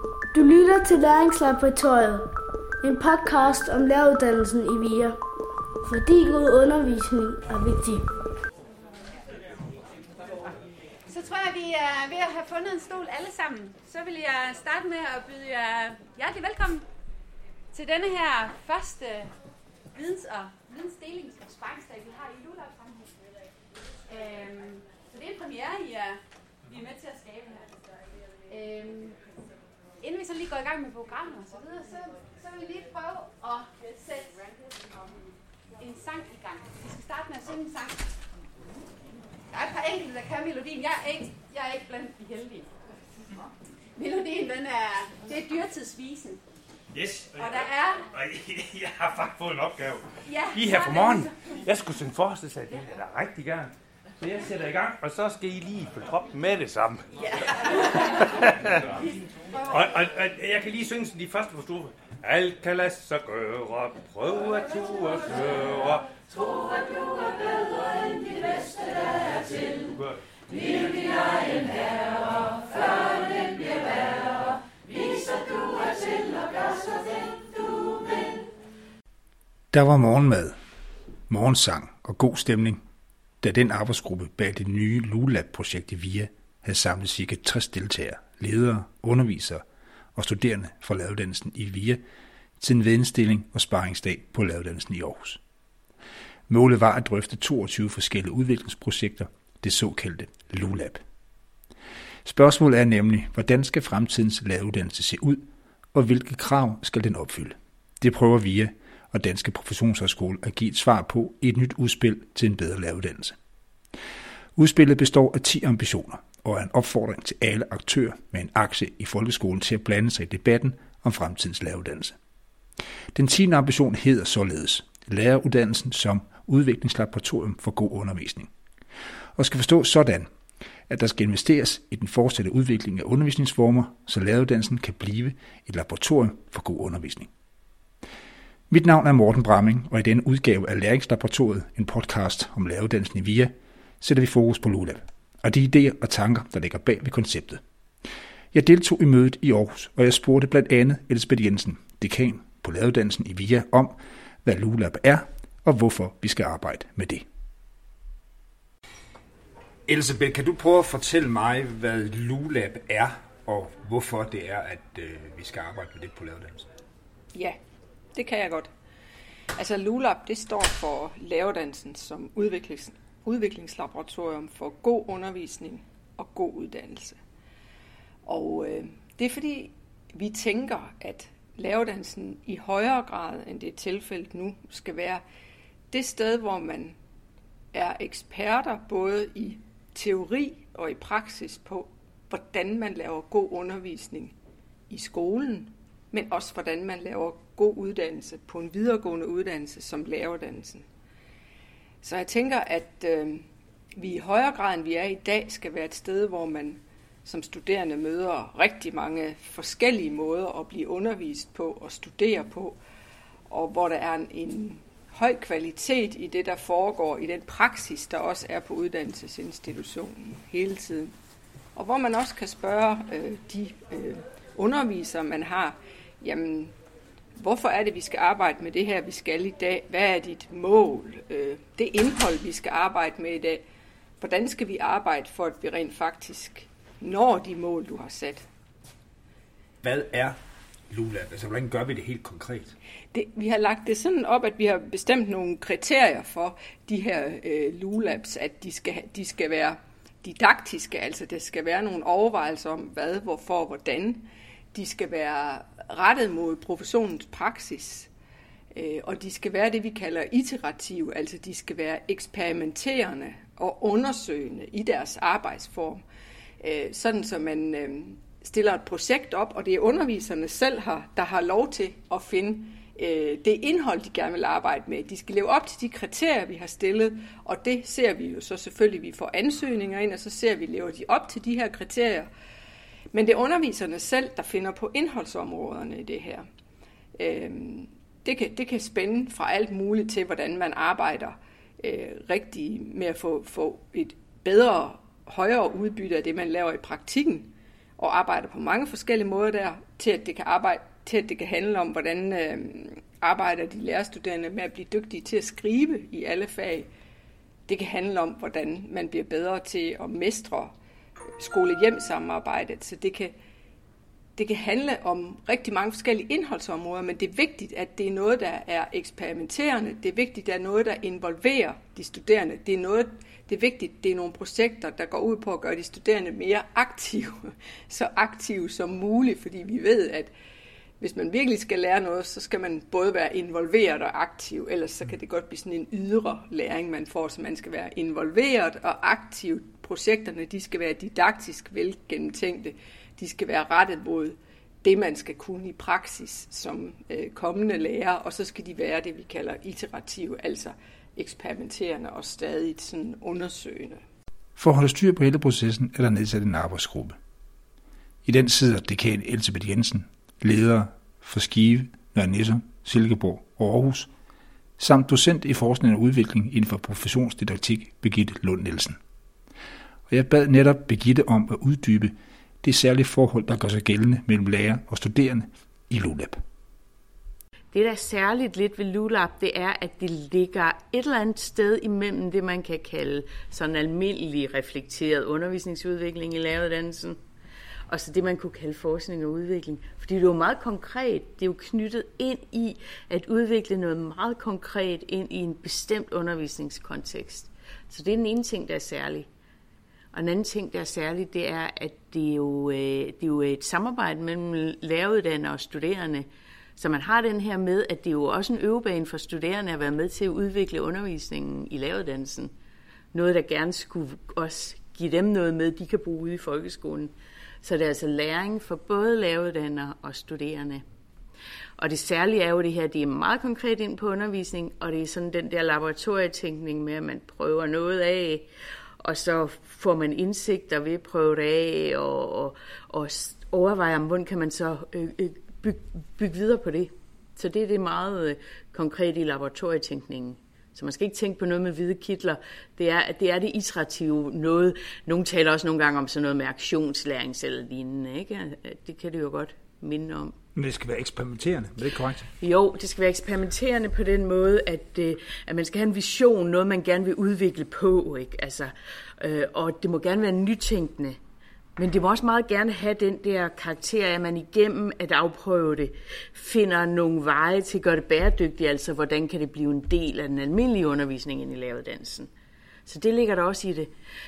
Du lytter til Læringslaboratoriet, en podcast om læreruddannelsen i VIA, fordi god undervisning er vigtig. Så tror jeg, vi er ved at have fundet en stol alle sammen. Så vil jeg starte med at byde jer hjertelig velkommen til denne her første vidensdelings- og sparringsdag, vi har i LULAB sammen. Så det er en premiere, I er med til at skabe her. Inden vi så lige går i gang med programmet og så videre, så vil vi lige prøve at sætte en sang i gang. Vi skal starte med at synge en sang. Der er et par enkelte, der kan melodien. Jeg er ikke blandt de heldige. Melodien, det er dyrtidsvisen. Yes. Og der er... Jeg har faktisk fået en opgave. Ja, lige her på morgenen. Jeg skulle synge forestillelse, det er da rigtig gerne. Så jeg sætter i gang, og så skal I lige på troppen med det samme. Ja. og jeg kan lige synge de første forstuffer. Alt kan lade sig gøre, prøv at tue og køre. Tro at du er bedre end de bedste, der er til. Bliv din egen herre, før det bliver værre. Vis at du er til og gør så det, du vil. Der var morgenmad, morgensang og god stemning, da den arbejdsgruppe bag det nye LULAB-projekt i VIA havde samlet ca. 60 deltagere, ledere, undervisere og studerende fra læreruddannelsen i VIA til en vidensdeling og sparringsdag på læreruddannelsen i Aarhus. Målet var at drøfte 22 forskellige udviklingsprojekter, det såkaldte LULAB. Spørgsmålet er nemlig, hvordan skal fremtidens læreruddannelse se ud, og hvilke krav skal den opfylde? Det prøver VIA og Danske Professionshøjskole at give et svar på i et nyt udspil til en bedre læreruddannelse. Udspillet består af 10 ambitioner og er en opfordring til alle aktører med en aktie i folkeskolen til at blande sig i debatten om fremtidens læreruddannelse. Den 10. ambition hedder således læreruddannelsen som udviklingslaboratorium for god undervisning, og skal forstås sådan, at der skal investeres i den fortsatte udvikling af undervisningsformer, så læreruddannelsen kan blive et laboratorium for god undervisning. Mit navn er Morten Bramming, og i denne udgave af Læringslaboratoriet, en podcast om læreruddannelsen i VIA, sætter vi fokus på LULAB og de idéer og tanker, der ligger bag ved konceptet. Jeg deltog i mødet i Aarhus, og jeg spurgte blandt andet Elisabeth Jensen, dekan på læreruddannelsen i VIA, om, hvad LULAB er, og hvorfor vi skal arbejde med det. Elisabeth, kan du prøve at fortælle mig, hvad LULAB er, og hvorfor det er, at vi skal arbejde med det på læreruddannelsen? Ja, det kan jeg godt. Altså LULAB, det står for læreruddannelsen som udviklingslaboratorium for god undervisning og god uddannelse. Og det er fordi, vi tænker, at læreruddannelsen i højere grad, end det er tilfældet nu, skal være det sted, hvor man er eksperter både i teori og i praksis på, hvordan man laver god undervisning i skolen, men også hvordan man laver god uddannelse på en videregående uddannelse som læreruddannelsen. Så jeg tænker, at vi i højere grad, end vi er i dag, skal være et sted, hvor man som studerende møder rigtig mange forskellige måder at blive undervist på og studere på, og hvor der er en høj kvalitet i det, der foregår, i den praksis, der også er på uddannelsesinstitutionen hele tiden. Og hvor man også kan spørge de undervisere, man har, jamen, hvorfor er det, vi skal arbejde med det her, vi skal i dag? Hvad er dit mål? Det indhold, vi skal arbejde med i dag. Hvordan skal vi arbejde for, at vi rent faktisk når de mål, du har sat? Hvad er LULAB? Altså, hvordan gør vi det helt konkret? Vi har lagt det sådan op, at vi har bestemt nogle kriterier for de her LULABs, at de skal være didaktiske, altså der skal være nogle overvejelser om hvad, hvorfor og hvordan. De skal være rettet mod professionens praksis, og de skal være det, vi kalder iterative, altså de skal være eksperimenterende og undersøgende i deres arbejdsform, sådan så man stiller et projekt op, og det er underviserne selv, der har lov til at finde det indhold, de gerne vil arbejde med. De skal leve op til de kriterier, vi har stillet, og det ser vi jo så selvfølgelig, vi får ansøgninger ind, og så ser vi, lever de op til de her kriterier. Men det er underviserne selv, der finder på indholdsområderne i det her. Det kan spænde fra alt muligt til, hvordan man arbejder rigtigt med at få et bedre, højere udbytte af det, man laver i praktikken, og arbejder på mange forskellige måder der, til at det kan handle om, hvordan arbejder de lærerstuderende med at blive dygtige til at skrive i alle fag. Det kan handle om, hvordan man bliver bedre til at mestre skole-hjem-samarbejdet. Så det kan handle om rigtig mange forskellige indholdsområder, men det er vigtigt, at det er noget, der er eksperimenterende. Det er vigtigt, at det er noget, der involverer de studerende. Det er vigtigt, det er nogle projekter, der går ud på at gøre de studerende mere aktive, så aktive som muligt, fordi vi ved, at hvis man virkelig skal lære noget, så skal man både være involveret og aktiv, ellers så kan det godt blive sådan en ydre læring, man får, så man skal være involveret og aktiv. Projekterne, de skal være didaktisk velgennemtænkte, de skal være rettet mod det, man skal kunne i praksis som kommende lærer, og så skal de være det, vi kalder iterative, altså eksperimenterende og stadig sådan undersøgende. For at holde styr på hele processen er der nedsat en arbejdsgruppe. I den sidder dekan Elsebeth Jensen, leder for Skive, Nørre Nissum, Silkeborg og Aarhus, samt docent i forskning og udvikling inden for professionsdidaktik, Birgitte Lund Nielsen. Og jeg bad netop Birgitte om at uddybe det særlige forhold, der gør sig gældende mellem lærer og studerende i LULAB. Det, der er særligt lidt ved LULAB, det er, at det ligger et eller andet sted imellem det, man kan kalde sådan almindelig reflekteret undervisningsudvikling i læreruddannelsen, og så det, man kunne kalde forskning og udvikling. Fordi det er jo meget konkret. Det er jo knyttet ind i at udvikle noget meget konkret ind i en bestemt undervisningskontekst. Så det er den ene ting, der er særlig. Og en anden ting, der er særligt, det er, at det er jo et samarbejde mellem læreruddannere og studerende. Så man har den her med, at det er jo også en øvebane for studerende at være med til at udvikle undervisningen i læreruddannelsen. Noget, der gerne skulle også give dem noget med, de kan bruge ude i folkeskolen. Så det er altså læring for både læreruddannere og studerende. Og det særlige er jo det her, det er meget konkret ind på undervisning, og det er sådan den der laboratorietænkning med, at man prøver noget af, og så får man indsigter ved at prøve det af, og overvejer, hvordan kan man så bygge videre på det. Så det er det meget konkret i laboratorietænkningen. Så man skal ikke tænke på noget med hvide kitler. Det er det iterative noget. Nogle taler også nogle gange om sådan noget med aktionslæring eller lignende, ikke? Det kan det jo godt minde om. Men det skal være eksperimenterende, er det korrekt? Jo, det skal være eksperimenterende på den måde, at man skal have en vision, noget man gerne vil udvikle på, ikke? Altså, og det må gerne være nytænkende. Men det må også meget gerne have den der karakter, at man igennem at afprøve det, finder nogle veje til at gøre det bæredygtigt, altså hvordan kan det blive en del af den almindelige undervisning i læreruddannelsen. Så det ligger der også i det.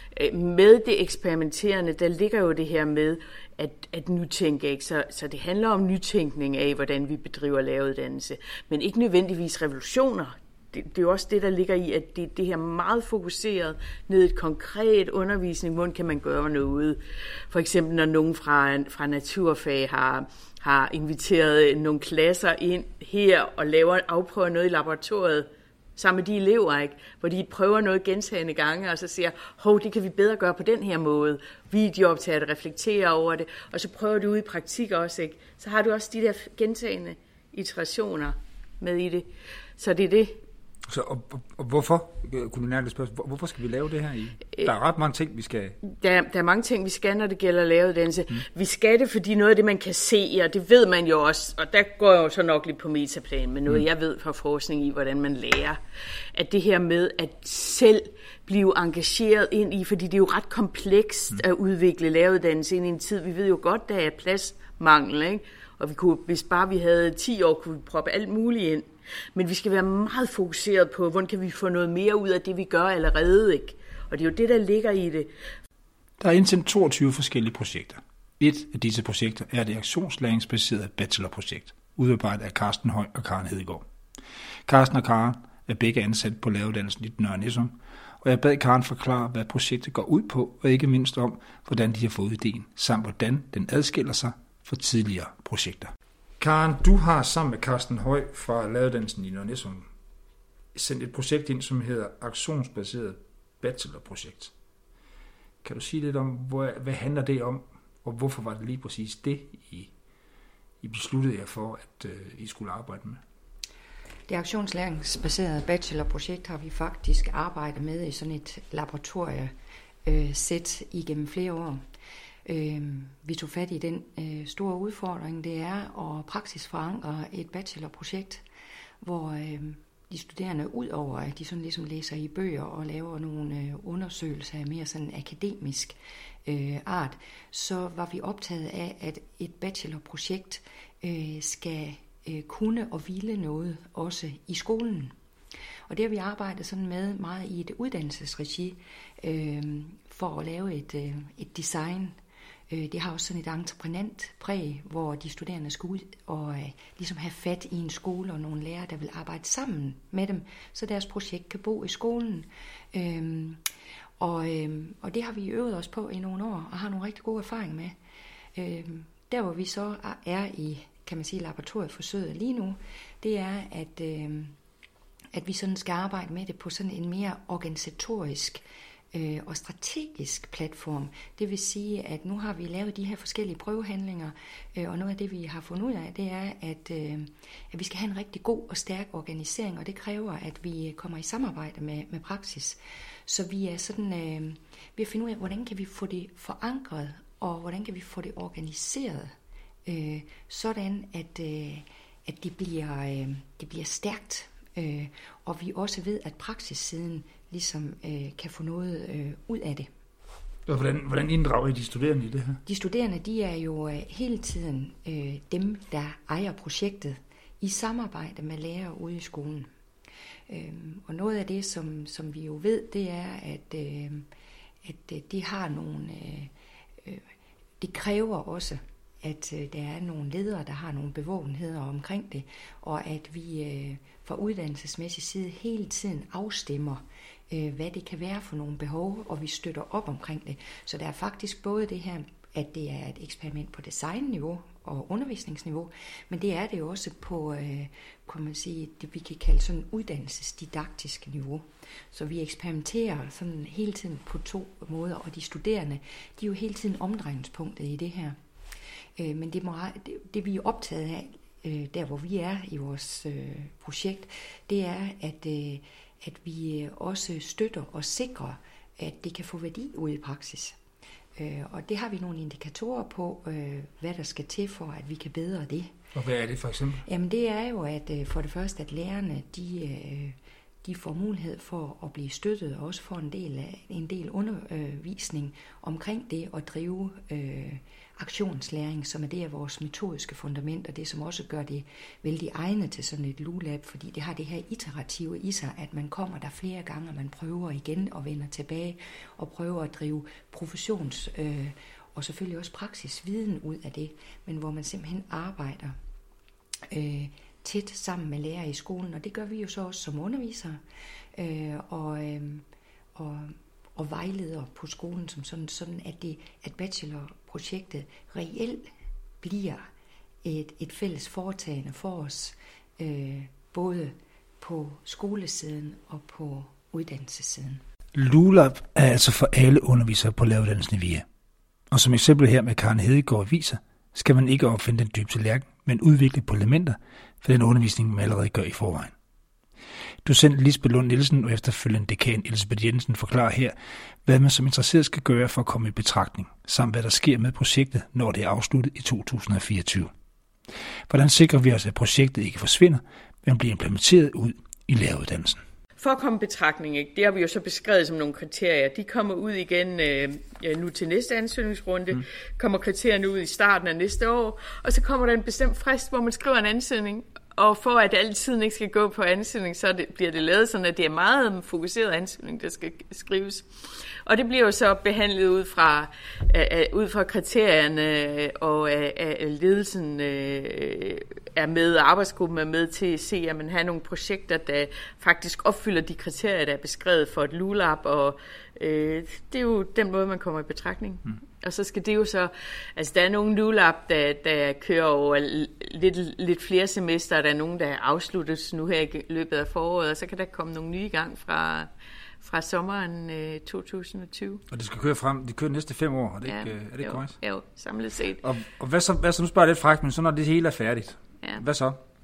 Med det eksperimenterende, der ligger jo det her med at nytænke, ikke? Så det handler om nytænkning af, hvordan vi bedriver læreruddannelse, men ikke nødvendigvis revolutioner. Det er jo også det, der ligger i, at det her meget fokuseret ned i et konkret undervisning, hvordan kan man gøre noget. For eksempel, når nogen fra naturfag har inviteret nogle klasser ind her og afprøver noget i laboratoriet, sammen med de elever, ikke? Hvor de prøver noget gentagende gange, og så siger, det kan vi bedre gøre på den her måde. Videooptager det, reflekterer over det, og så prøver du ud i praktik også, ikke? Så har du også de der gentagende iterationer med i det. Så det er det. Så, og hvorfor, kulinært spørgsmål, hvorfor skal vi lave det her i? Der er ret mange ting, vi skal... Der er mange ting, vi skal, når det gælder læreruddannelse. Vi skal det, fordi noget af det, man kan se, og det ved man jo også, og der går jeg jo så nok lidt på metaplan, men noget, jeg ved fra forskning i, hvordan man lærer, at det her med at selv blive engageret ind i, fordi det er jo ret komplekst at udvikle læreruddannelse ind i en tid. Vi ved jo godt, der er pladsmangel, ikke? Og vi kunne, hvis bare vi havde 10 år, kunne vi proppe alt muligt ind. Men vi skal være meget fokuseret på, hvordan kan vi få noget mere ud af det, vi gør allerede, ikke? Og det er jo det, der ligger i det. Der er indsendt 22 forskellige projekter. Et af disse projekter er det aktionslæringsbaserede bachelorprojekt, udarbejdet af Carsten Høj og Karen Hedegaard. Carsten og Karen er begge ansat på læreruddannelsen i Nørre Nissum, og jeg bad Karen forklare, hvad projektet går ud på, og ikke mindst om, hvordan de har fået ideen, samt hvordan den adskiller sig fra tidligere projekter. Karen, du har sammen med Carsten Høj fra læreruddannelsen i Nørre Nissum sendt et projekt ind, som hedder aktionsbaseret bachelorprojekt. Kan du sige lidt om, hvad handler det om, og hvorfor var det lige præcis det, I besluttede jer for, at I skulle arbejde med? Det aktionslæringsbaserede bachelorprojekt har vi faktisk arbejdet med i sådan et laboratoriesæt igennem flere år. Vi tog fat i den store udfordring, det er at praksisforankre et bachelorprojekt, hvor de studerende, ud over at de sådan ligesom læser i bøger og laver nogle undersøgelser af mere sådan akademisk art, så var vi optaget af, at et bachelorprojekt skal kunne og ville noget også i skolen. Og det har vi arbejdet sådan med meget i et uddannelsesregi for at lave et design. Det har også sådan et entreprenant præg, hvor de studerende skal ud og ligesom have fat i en skole og nogle lærere, der vil arbejde sammen med dem, så deres projekt kan bo i skolen. Og det har vi øvet os på i nogle år og har nogle rigtig gode erfaringer med. Der hvor vi så er i, kan man sige, laboratorieforsøget lige nu, det er, at vi sådan skal arbejde med det på sådan en mere organisatorisk og strategisk platform. Det vil sige, at nu har vi lavet de her forskellige prøvehandlinger, og noget af det, vi har fundet ud af, det er, at vi skal have en rigtig god og stærk organisering, og det kræver, at vi kommer i samarbejde med praksis. Så vi er sådan ved at finde ud af, hvordan kan vi få det forankret, og hvordan kan vi få det organiseret, sådan at det bliver stærkt, og vi også ved, at praksissiden ligesom kan få noget ud af det. Og hvordan inddrager I de studerende i det her? De studerende, de er jo hele tiden dem, der ejer projektet i samarbejde med lærere ude i skolen. Og noget af det, som vi jo ved, det er, at det har nogle... det kræver også, at der er nogle ledere, der har nogle bevågenheder omkring det, og at vi fra uddannelsesmæssig side hele tiden afstemmer, hvad det kan være for nogle behov, og vi støtter op omkring det. Så der er faktisk både det her, at det er et eksperiment på designniveau og undervisningsniveau, men det er det jo også på, kan man sige, det vi kan kalde sådan uddannelsesdidaktisk niveau. Så vi eksperimenterer sådan hele tiden på 2 måder, og de studerende, de er jo hele tiden omdrejningspunktet i det her. Men det vi er optaget af, der hvor vi er i vores projekt, det er, at vi også støtter og sikrer, at det kan få værdi ud i praksis. Og det har vi nogle indikatorer på, hvad der skal til for, at vi kan bedre det. Og hvad er det for eksempel? Jamen det er jo, at for det første, at lærerne, de får mulighed for at blive støttet, og også får en del undervisning omkring det at drive aktionslæring, som er det af vores metodiske fundament, og det som også gør det vældig egnet til sådan et LULAB, fordi det har det her iterative i sig, at man kommer der flere gange, og man prøver igen og vender tilbage, og prøver at drive professions- og selvfølgelig også praksisviden ud af det, men hvor man simpelthen arbejder tæt sammen med lærere i skolen, og det gør vi jo så også som undervisere, og vejledere på skolen, som sådan at bachelorprojektet reelt bliver et fælles foretagende for os, både på skolesiden og på uddannelsessiden. LULAB er altså for alle undervisere på læreruddannelsen i VIA. Og som eksempel her med Karen Hedegaard viser, skal man ikke opfinde den dybe tallerken, men udvikle på elementer for den undervisning, man allerede gør i forvejen. Docent Lisbeth Lund Nielsen og efterfølgende dekan Elisabeth Jensen forklarer her, hvad man som interesseret skal gøre for at komme i betragtning, samt hvad der sker med projektet, når det er afsluttet i 2024. Hvordan sikrer vi os, at projektet ikke forsvinder, men bliver implementeret ud i læreruddannelsen? For at komme i betragtning, det har vi jo så beskrevet som nogle kriterier. De kommer ud igen nu til næste ansøgningsrunde, kommer kriterierne ud i starten af næste år, og så kommer der en bestemt frist, hvor man skriver en ansøgning. Og for at al tiden ikke skal gå på ansøgning, så bliver det lavet sådan, at det er meget fokuseret ansøgning, der skal skrives. Og det bliver jo så behandlet ud fra kriterierne, og ledelsen er med, arbejdsgruppen er med til at se, at man har nogle projekter, der faktisk opfylder de kriterier, der er beskrevet for et LULAB, og det er jo den måde, man kommer i betragtning. Og så skal det jo så, altså der er nogle LULAB, der kører over lidt flere semester, der er nogen, der er afsluttet nu her i løbet af foråret, og så kan der komme nogle nye i gang fra sommeren 2020. Og det skal køre frem, det kører næste 5 år, er det korrekt? Jo, samlet set. Og hvad så, nu spørger jeg lidt frækt, men så når det hele er færdigt, hvad så?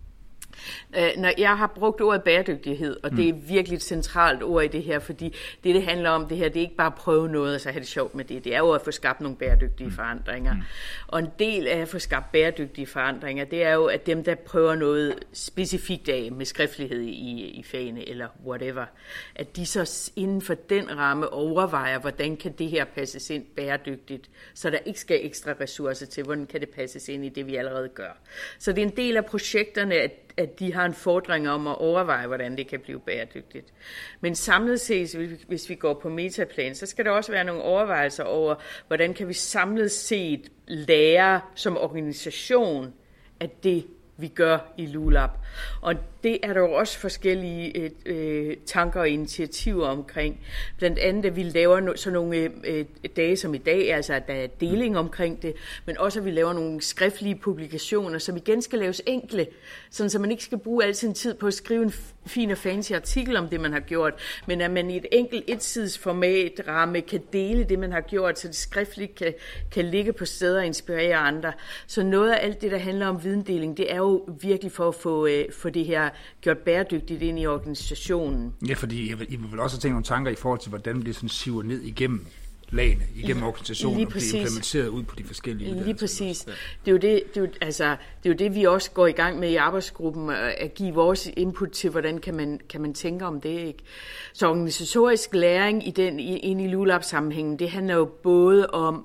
Jeg har brugt ordet bæredygtighed, og det er virkelig et centralt ord i det her, fordi det handler om det her, det er ikke bare at prøve noget og så have det sjovt med det. Det er jo at få skabt nogle bæredygtige forandringer. Og en del af at få skabt bæredygtige forandringer, det er jo, at dem, der prøver noget specifikt af med skriftlighed i fagene eller whatever, at de så inden for den ramme overvejer, hvordan kan det her passes ind bæredygtigt, så der ikke skal ekstra ressourcer til, hvordan kan det passes ind i det, vi allerede gør. Så det er en del af projekterne, at de har en fordring om at overveje, hvordan det kan blive bæredygtigt. Men samlet set, hvis vi går på metaplan, så skal der også være nogle overvejelser over, hvordan kan vi samlet set lære som organisation, at det vi gør i LULAB. Og det er der jo også forskellige tanker og initiativer omkring. Blandt andet, at vi laver sådan nogle dage som i dag, altså at der er deling omkring det, men også at vi laver nogle skriftlige publikationer, som igen skal laves enkle, sådan så man ikke skal bruge al sin tid på at skrive en fin og fancy artikel om det, man har gjort, men at man i et enkelt etsides format ramme kan dele det, man har gjort, så det skriftligt kan ligge på steder og inspirere andre. Så noget af alt det, der handler om videndeling, det er jo virkelig for at få det her gjort bæredygtigt ind i organisationen. Ja, fordi I vil også have tænkt nogle tanker i forhold til, hvordan det sådan siver ned igennem lagene, igennem organisationen, og bliver implementeret ud på de forskellige uddannelser. Lige præcis. Det er jo det, vi også går i gang med i arbejdsgruppen, at give vores input til, hvordan kan man tænke om det, ikke? Så organisatorisk læring ind i LULAB-sammenhængen, det handler jo både om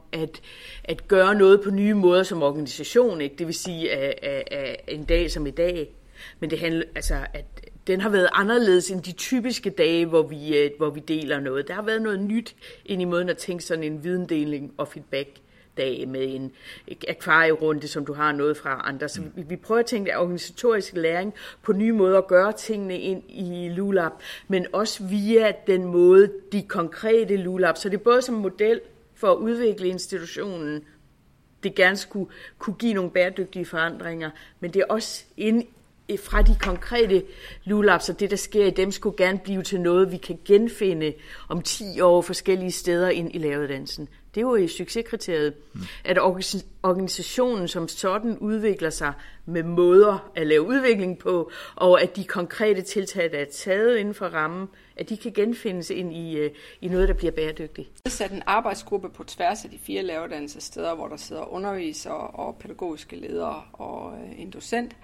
at gøre noget på nye måder som organisation, ikke? Det vil sige en dag som i dag, men det handler at den har været anderledes end de typiske dage, hvor vi deler noget. Der har været noget nyt ind i måden at tænke sådan en videndeling og feedback-dag med en akvarierunde, som du har noget fra andre. Så vi prøver at tænke organisatorisk læring på nye måder at gøre tingene ind i LULAB, men også via den måde, de konkrete LULAB. Så det er både som model for at udvikle institutionen, det gerne skulle kunne give nogle bæredygtige forandringer, men det er også fra de konkrete LULAB, så det, der sker i dem, skulle gerne blive til noget, vi kan genfinde om 10 år forskellige steder ind i læreruddannelsen. Det er jo i succeskriteriet, at organisationen som sådan udvikler sig med måder at lave udvikling på, og at de konkrete tiltag, der er taget inden for rammen, at de kan genfindes ind i noget, der bliver bæredygtigt. Vi har sat en arbejdsgruppe på tværs af de 4 læreruddannelsessteder, hvor der sidder undervisere og pædagogiske ledere og en docent,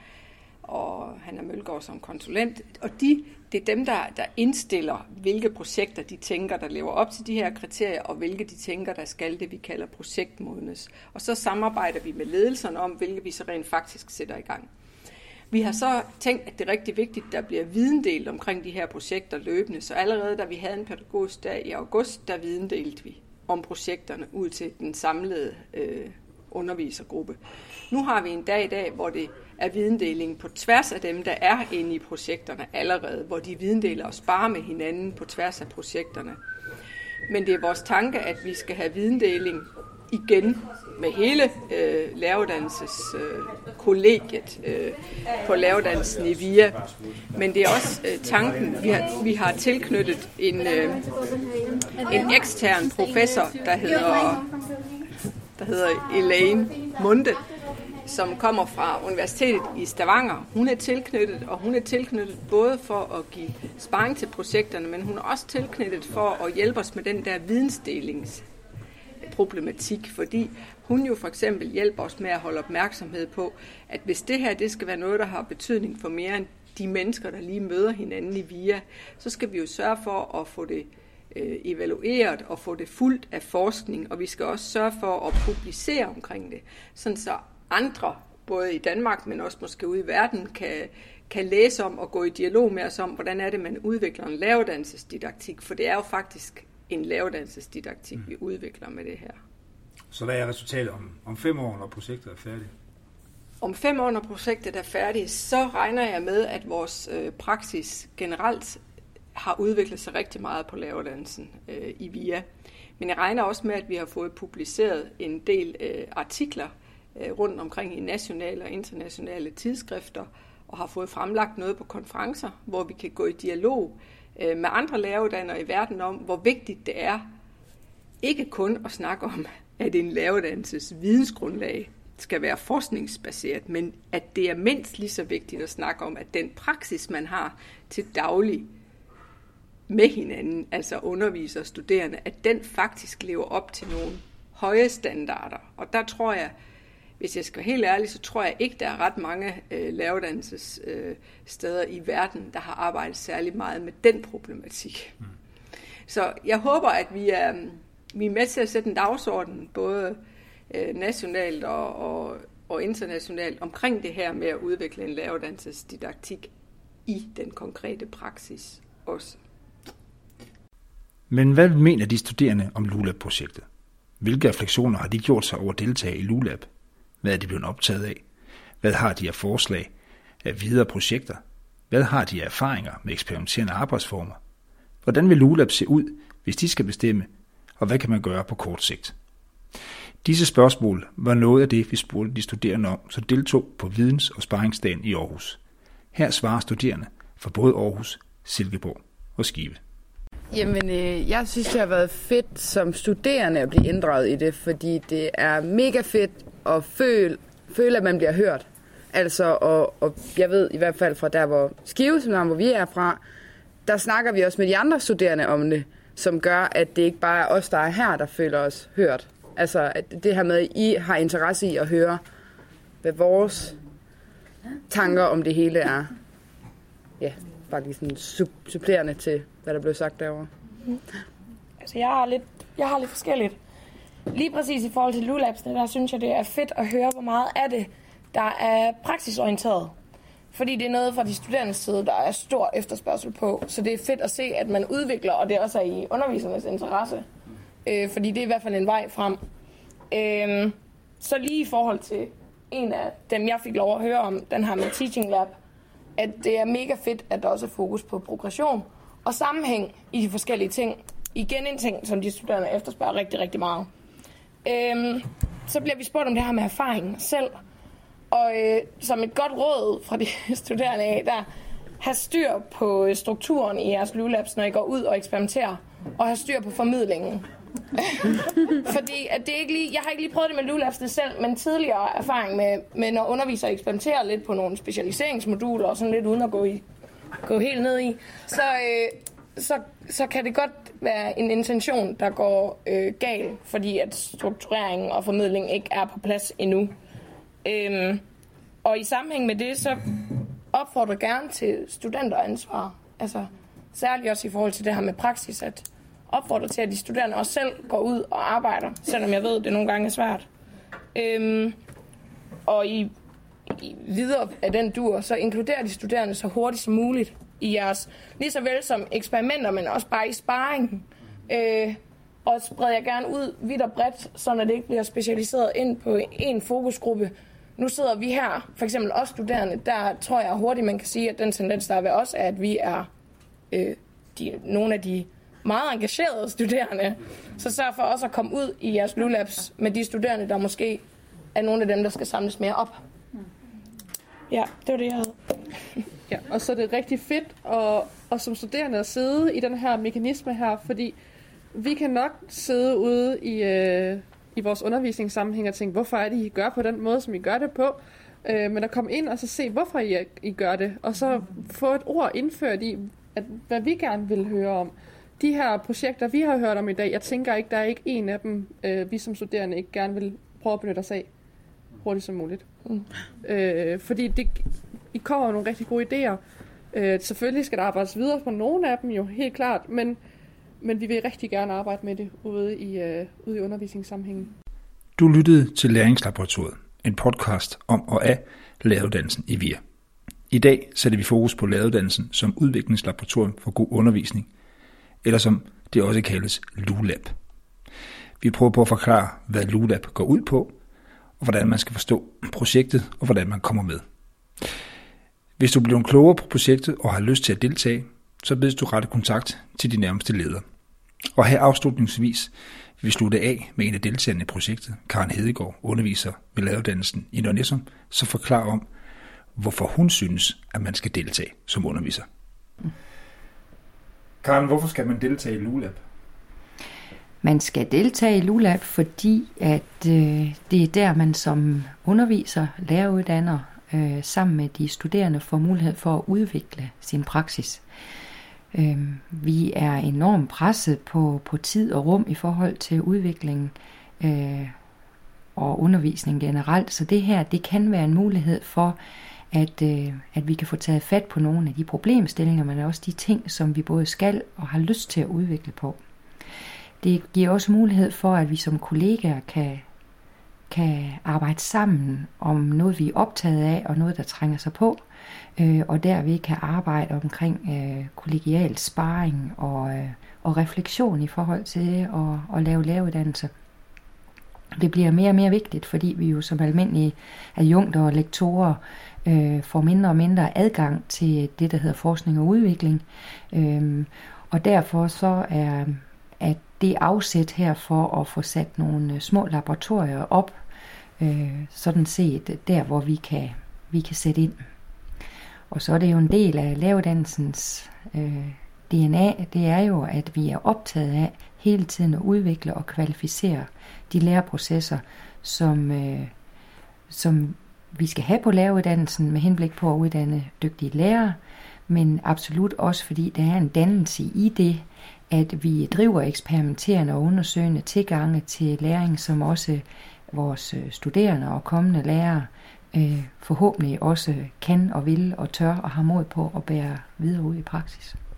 og Hanna Mølgaard som konsulent, og det er dem, der indstiller, hvilke projekter de tænker, der lever op til de her kriterier, og hvilke de tænker, der skal det, vi kalder projektmodnes. Og så samarbejder vi med ledelserne om, hvilke vi så rent faktisk sætter i gang. Vi har så tænkt, at det er rigtig vigtigt, at der bliver videndelt omkring de her projekter løbende, så allerede da vi havde en pædagogisk dag i august, der videndelte vi om projekterne ud til den samlede undervisergruppe. Nu har vi en dag i dag, hvor det er videndeling på tværs af dem, der er inde i projekterne allerede, hvor de videndeler og sparer med hinanden på tværs af projekterne. Men det er vores tanke, at vi skal have videndeling igen med hele læreruddannelseskollegiet på læreruddannelsen i VIA. Men det er også tanken, vi har tilknyttet en ekstern professor, der hedder Elaine Munde, som kommer fra Universitetet i Stavanger. Hun er tilknyttet, både for at give sparring til projekterne, men hun er også tilknyttet for at hjælpe os med den der vidensdelingsproblematik, fordi hun jo for eksempel hjælper os med at holde opmærksomhed på, at hvis det her det skal være noget, der har betydning for mere end de mennesker, der lige møder hinanden i VIA, så skal vi jo sørge for at få det evalueret og få det fuldt af forskning, og vi skal også sørge for at publicere omkring det, sådan så andre, både i Danmark, men også måske ude i verden, kan læse om og gå i dialog med os om, hvordan er det, man udvikler en læreruddannelsesdidaktik, for det er jo faktisk en læreruddannelsesdidaktik, vi udvikler med det her. Så hvad er resultatet om 5 år, når projektet er færdigt? Om 5 år, når projektet er færdigt, så regner jeg med, at vores praksis generelt har udviklet sig rigtig meget på læreruddannelsen i VIA. Men jeg regner også med, at vi har fået publiceret en del artikler rundt omkring i nationale og internationale tidsskrifter, og har fået fremlagt noget på konferencer, hvor vi kan gå i dialog med andre læreruddannere i verden om, hvor vigtigt det er ikke kun at snakke om, at en læreruddannelses vidensgrundlag skal være forskningsbaseret, men at det er mindst lige så vigtigt at snakke om, at den praksis, man har til daglig med hinanden, altså undervisere og studerende, at den faktisk lever op til nogle høje standarder. Og der tror jeg, hvis jeg skal være helt ærlig, så tror jeg ikke, der er ret mange læreruddannelsessteder i verden, der har arbejdet særlig meget med den problematik. Så jeg håber, at vi er med til at sætte en dagsorden, både nationalt og internationalt, omkring det her med at udvikle en læreruddannelsesdidaktik i den konkrete praksis også. Men hvad mener de studerende om LULAB-projektet? Hvilke refleksioner har de gjort sig over at deltage i LULAB? Hvad er de blevet optaget af? Hvad har de af forslag af videre projekter? Hvad har de af erfaringer med eksperimenterende arbejdsformer? Hvordan vil LULAB se ud, hvis de skal bestemme? Og hvad kan man gøre på kort sigt? Disse spørgsmål var noget af det, vi spurgte de studerende om, som deltog på videns- og sparringsdagen i Aarhus. Her svarer studerende fra både Aarhus, Silkeborg og Skive. Jamen, jeg synes, det har været fedt som studerende at blive inddraget i det, fordi det er mega fedt at føle at man bliver hørt. Altså, og jeg ved i hvert fald fra der, hvor Skive, hvor vi er fra, der snakker vi også med de andre studerende om det, som gør, at det ikke bare er os, der er her, der føler os hørt. Altså, at det her med, at I har interesse i at høre, hvad vores tanker om det hele er. Ja, bare lige sådan supplerende til, hvad der blev sagt derovre. Altså, jeg har lidt forskelligt. Lige præcis i forhold til LULABsene, der synes jeg, det er fedt at høre, hvor meget af det, der er praksisorienteret. Fordi det er noget fra de studerendes side, der er stor efterspørgsel på. Så det er fedt at se, at man udvikler, og det også er i undervisernes interesse. Fordi det er i hvert fald en vej frem. Så lige i forhold til en af dem, jeg fik lov at høre om, den her med Teaching Lab, at det er mega fedt, at der også er fokus på progression og sammenhæng i de forskellige ting. Igen en ting, som de studerende efterspørger rigtig, rigtig meget. Så bliver vi spurgt om det her med erfaring selv. Og som et godt råd fra de studerende af, der have styr på strukturen i jeres LULABs, når I går ud og eksperimenterer, og have styr på formidlingen. Fordi at det ikke lige, jeg har ikke lige prøvet det med LULABsene selv, men tidligere erfaring med når undervisere eksperimenterer lidt på nogle specialiseringsmoduler, og sådan lidt uden at gå helt ned i, så kan det godt være en intention, der går galt, fordi at struktureringen og formidlingen ikke er på plads endnu. Og i sammenhæng med det, så opfordrer gerne til studenteransvar. Altså særligt også i forhold til det her med praksis, at opfordrer til, at de studerende også selv går ud og arbejder, selvom jeg ved, at det nogle gange er svært. Og i videre af den dur, så inkluderer de studerende så hurtigt som muligt i jeres, lige så vel som eksperimenter, men også bare i sparring. Og spreder jeg gerne ud vidt og bredt, så det ikke bliver specialiseret ind på en fokusgruppe. Nu sidder vi her, for eksempel os studerende, der tror jeg hurtigt, man kan sige, at den tendens, der er ved os, er, at vi er nogle af de meget engagerede studerende. Så sørg for også at komme ud i jeres LULABs med de studerende, der måske er nogle af dem, der skal samles mere op. Ja, det var det, jeg havde. Ja, og så er det rigtig fedt og som studerende at sidde i den her mekanisme her, fordi vi kan nok sidde ude i vores undervisningssammenhæng og tænke, hvorfor er det, I gør på den måde, som I gør det på? Men at komme ind og så se, hvorfor I gør det, og så få et ord indført i, hvad vi gerne vil høre om. De her projekter, vi har hørt om i dag, jeg tænker ikke, der er ikke en af dem, vi som studerende ikke gerne vil prøve at benytte os af hurtigt som muligt. Fordi I kommer nogle rigtig gode idéer. Selvfølgelig skal der arbejdes videre på nogle af dem jo, helt klart, men vi vil rigtig gerne arbejde med det ude i undervisningssammenhængen. Du lyttede til Læringslaboratoriet, en podcast om og af læreruddannelsen i VIA. I dag sætter vi fokus på læreruddannelsen som udviklingslaboratorium for god undervisning, eller som det også kaldes LULAB. Vi prøver på at forklare, hvad LULAB går ud på, og hvordan man skal forstå projektet, og hvordan man kommer med. Hvis du bliver klogere på projektet og har lyst til at deltage, så bedes du rette kontakt til de nærmeste ledere. Og her afslutningsvis vil vi slutte af med en af deltagerne i projektet, Karen Hedegaard, underviser ved læreruddannelsen i Nørre Nissum, som forklarer om, hvorfor hun synes, at man skal deltage som underviser. Karen, hvorfor skal man deltage i LULAB? Man skal deltage i LULAB, fordi at det er der, man som underviser, læreruddanner, sammen med de studerende får mulighed for at udvikle sin praksis. Vi er enormt presset på tid og rum i forhold til udviklingen og undervisning generelt, så det her, det kan være en mulighed for, at vi kan få taget fat på nogle af de problemstillinger, men også de ting, som vi både skal og har lyst til at udvikle på. Det giver også mulighed for, at vi som kollegaer kan arbejde sammen om noget, vi er optaget af, og noget, der trænger sig på, og derved kan arbejde omkring kollegial sparring og refleksion i forhold til at lave læreruddannelse. Det bliver mere og mere vigtigt, fordi vi jo som almindelige adjunkter og lektorer får mindre og mindre adgang til det, der hedder forskning og udvikling. Og derfor så er at det afsæt her for at få sat nogle små laboratorier op, sådan set der, hvor vi kan sætte ind. Og så er det jo en del af læreruddannelsens DNA, det er jo, at vi er optaget af hele tiden at udvikle og kvalificere de læreprocesser, som vi skal have på læreruddannelsen med henblik på at uddanne dygtige lærere, men absolut også fordi der er en dannelse i det, at vi driver eksperimenterende og undersøgende tilgange til læring, som også vores studerende og kommende lærere forhåbentlig også kan og vil og tør og har mod på at bære videre ud i praksis.